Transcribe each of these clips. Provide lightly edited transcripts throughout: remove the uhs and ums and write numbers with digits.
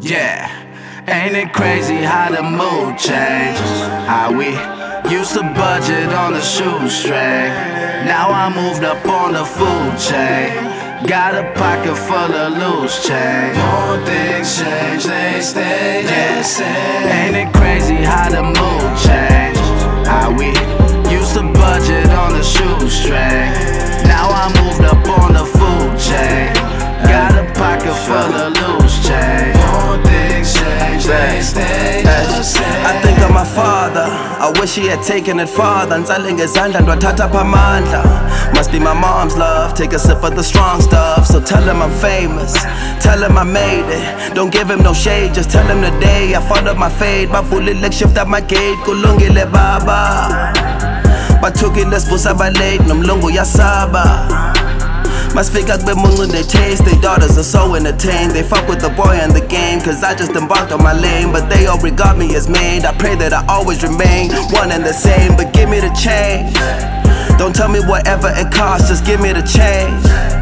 Yeah, ain't it crazy how the mood changed? How we used to budget on the shoestring. Now I moved up on the food chain. Got a pocket full of loose change. More things change, they stay the same. Ain't it crazy how the mood changed? How we used to budget on the shoestring. Now I moved up on the food chain. Got a pocket full of loose change. More things change, they stay the same. I think of my father, I wish he had taken it farther. Ngitsale ngezandla ndwathatha phamandla. Must be my mom's love, take a sip of the strong stuff. So tell him I'm famous, tell him I made it. Don't give him no shade, just tell him today I followed my fate. Bavulile shift up my gate, kulungile baba. Bathukile sivusa balate, nomlungu yasaba. Masifika kube muncu they taste. Their daughters are so entertained. They fuck with the boy and the game, cause I just embarked on my lane. But they all regard me as made. I pray that I always remain one and the same. But give me the change. Don't tell me whatever it costs, just give me the change.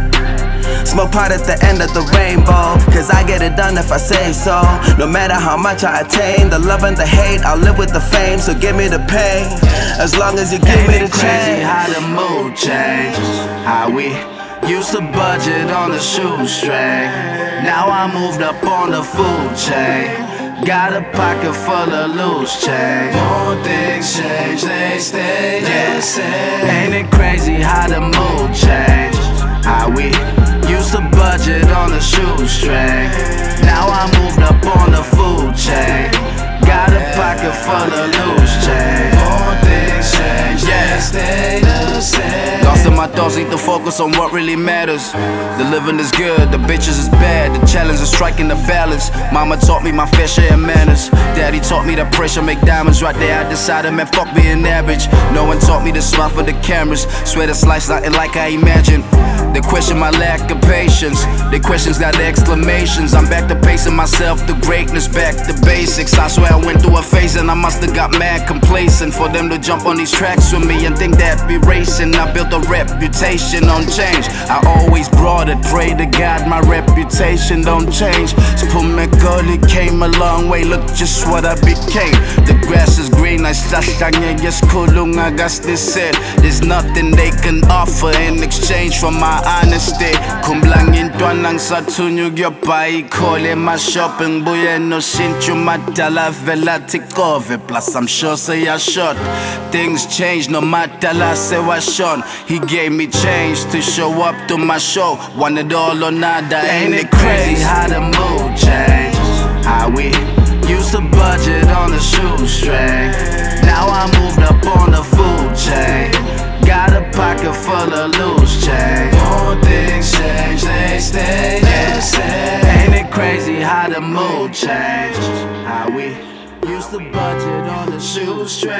Smoke pot at the end of the rainbow, cause I get it done if I say so. No matter how much I attain, the love and the hate, I'll live with the fame. So give me the pain, as long as you give me the change. Crazy how the mood changed. How we used to budget on the shoestring. Now I moved up on the food chain. Got a pocket full of loose change. More things change, they stay the same. Ain't it crazy how the mood changed? How we used to budget on the shoestring. Now I moved up on the food chain. Got a pocket full of loose change. More things change, they stay the same. Lost in my thoughts, need to focus on what really matters. The living is good, the bitches is bad. The challenge is striking the balance. Mama taught me my fair share of manners. Daddy taught me that pressure make diamonds. Right there I decided, man, fuck being average. No one taught me to smile for the cameras. Swear this life's nothing like I imagined. They question my lack of patience. They questions got the exclamations. I'm back to pacing myself to greatness, back to basics. I swear I went through a phase and I must've got mad complacent. For them to jump on these tracks with me and think that be racing. I built a reputation on change. I always brought it, pray to God my reputation don't change. Spumegoli came a long way, look just what I became. The grass is green, I sashtanya yes kulung I got this said. There's nothing they can offer in exchange for my honesty. Kumblang intwanang sa tunyug yopay kole my shopping buye no shinchu madala vela tikove. Plus I'm sure say I shot. Things change no matter la say was shon. He gave me change to show up to my show. Want it all or nada. Ain't it crazy how the mood changed? How we used to budget on the shoestring. Now I moved up on the food chain. Got a pocket full of loose change. More things change, they stay the same. Ain't it crazy how the mood changed? How we used to budget on the shoestring.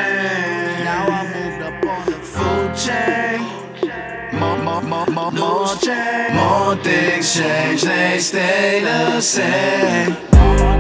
Now I moved up on the food chain. More change. More things change, they stay the same.